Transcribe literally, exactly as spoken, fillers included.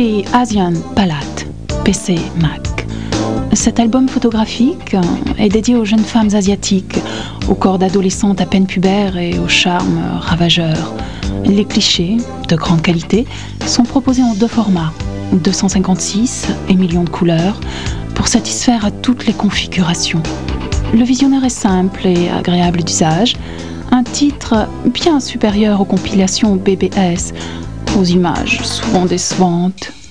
et Asian Palette, P C Mac. Cet album photographique est dédié aux jeunes femmes asiatiques, au corps d'adolescentes à peine pubères et au charme ravageur. Les clichés, de grande qualité, sont proposés en deux formats, deux cent cinquante-six et millions de couleurs, pour satisfaire à toutes les configurations. Le visionnaire est simple et agréable d'usage, un titre bien supérieur aux compilations B B S, aux images souvent décevantes